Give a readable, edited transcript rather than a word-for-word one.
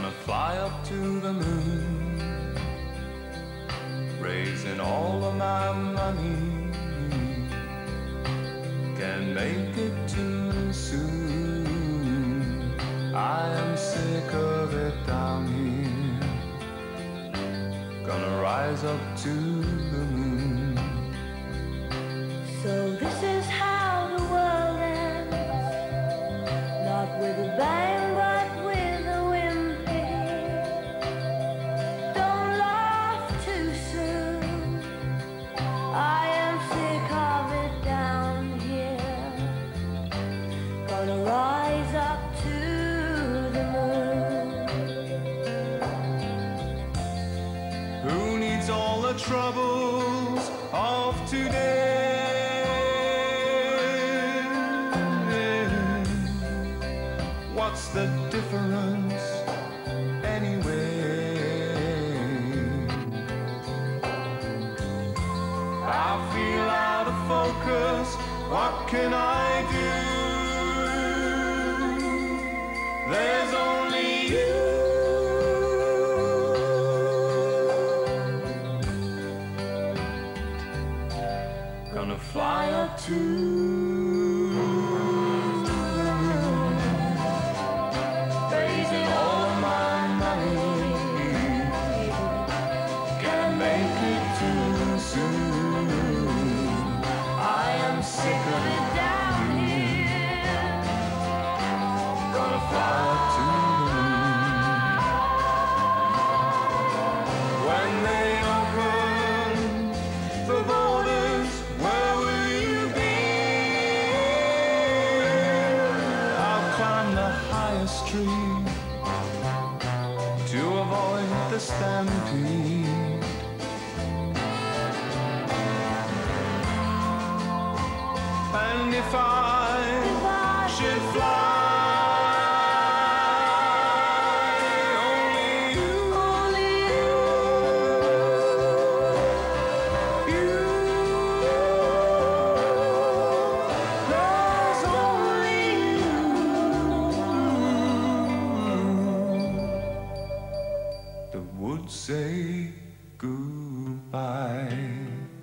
Gonna fly up to the moon, raising all of my money. Can't make it too soon. I am sick of it down here. Gonna rise up to the moon. So this is how the world ends, not with a bang but with a whimper. Don't laugh too soon. I am sick of it down here. Gonna rise up to the moon. Who needs all the troubles of today? What's the difference anyway? I feel out of focus. What can I do? There's only you. Gonna fly up to raising all of my money. Can't make it too soon. I am sick of it down here. Gonna fly up to the moon. When they open the borders, where will you be? I'll climb the highest tree to avoid the stampede. And if I should fly, only you, there's only you that would say goodbye.